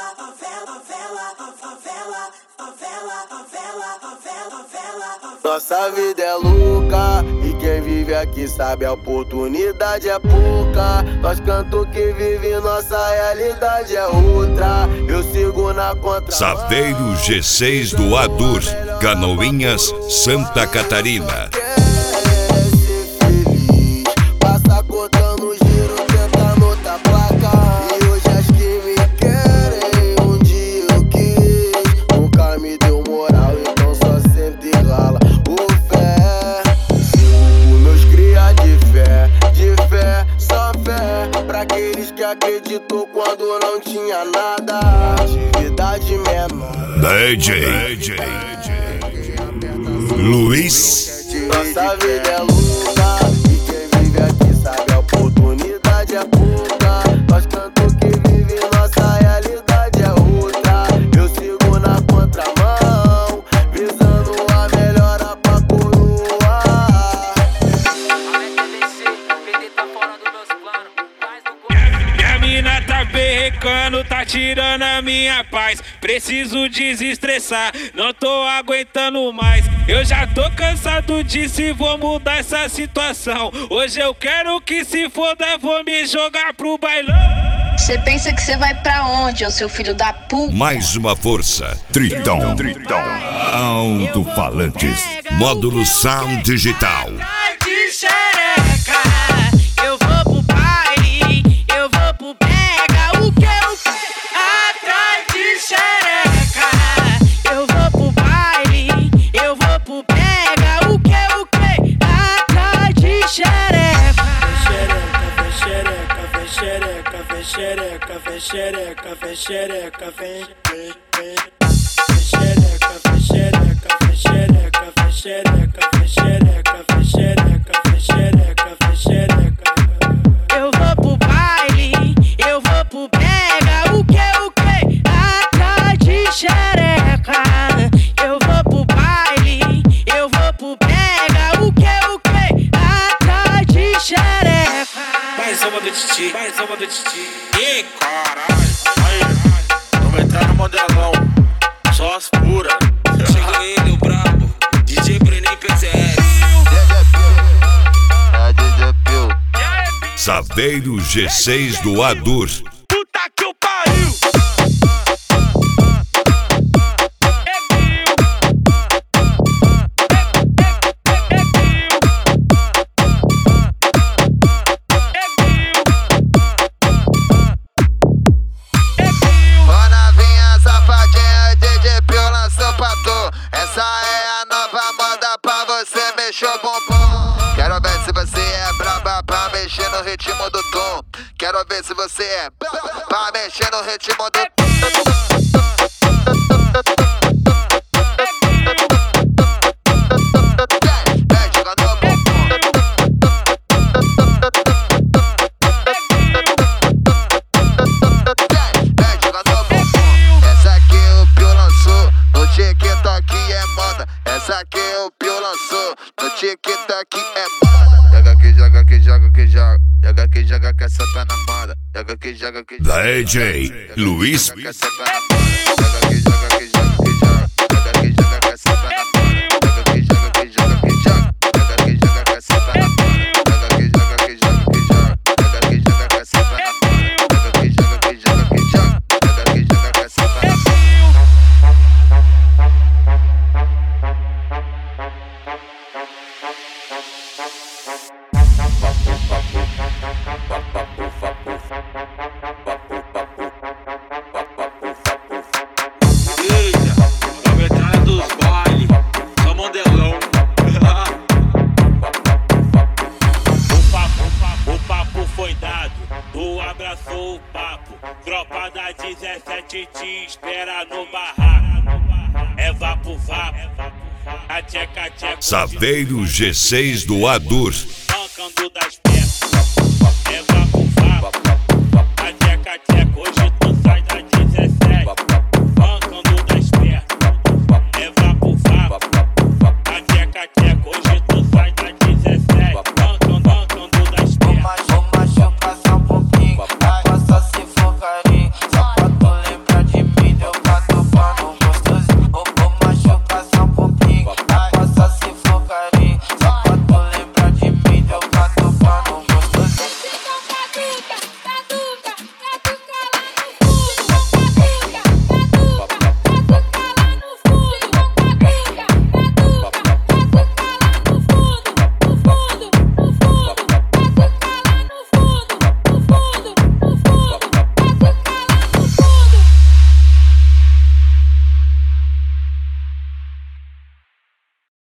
Nossa vida é louca e quem vive aqui sabe a oportunidade é pouca. Nós canto que vive, nossa realidade é outra. Eu sigo na contra. Saveiro G6 do Adur, Canoinhas, Santa Catarina. Acreditou quando não tinha nada. Atividade menor. DJ Luiz. Nossa vida é louca e quem vive aqui sabe a oportunidade é pouca. Nós canto que vive, nossa realidade é outra. Eu sigo na contramão, visando a melhora pra coroar. Minha mina tá berrecando, tá tirando a minha paz. Preciso desestressar, não tô aguentando mais. Eu já tô cansado disso e vou mudar essa situação. Hoje eu quero que se foda, vou me jogar pro bailão. Cê pensa que cê vai pra onde, ô seu filho da puta? Mais uma força. Tritão. Alto-falantes. Módulo Sound Digital. Eu vou pro baile, eu vou pro pega. O que eu atrás de xereca? Eu vou pro baile, eu vou pro pega. O que atrás de xereca? Vem xereca, vem xereca, vem xereca, vem xereca, vem xereca, vem xereca, vem xereca, vem xereca, vem xereca, vem xereca, vem xereca, vem xereca, vem xereca. Eu vou pro baile, eu vou pro pega. O que atrás de xereca? Eu vou pro baile, eu vou pro pega. O que atrás de xereca? Mais uma do Titi, mais uma do Titi. Ih, caralho, aí, vamos entrar no modelão, só as puras. Chega ele, o brabo, DJ Brenem PCS. Saveiro G6 do Adur. Puta que o pariu! Quero ver se você é braba pra mexer no ritmo do tom. Quero ver se você é pra mexer no ritmo do tom. Essa aqui o Pio lançou no TikTok é moda. Essa aqui o Pio lançou no TikTok é moda. Joga que joga que joga que joga. Joga que joga que essa tá na moda. Joga que joga que joga. DJ Luiz. Joga que joga que joga que joga. Joga que joga que essa tá na moda. Joga que joga que joga que joga. Joga que joga que essa tá na moda. Joga que joga que joga que joga. Joga que joga que essa tá na moda. Joga que joga que joga que joga. Joga que joga que essa tá na moda. Abraçou o papo, tropa da 17 te espera no barraco. É vapo vapo, a tcheca tcheca. Saveiro G6 do Adur. Mancando das peças, é vapo vapo, a tcheca tcheca. Hoje tu sai da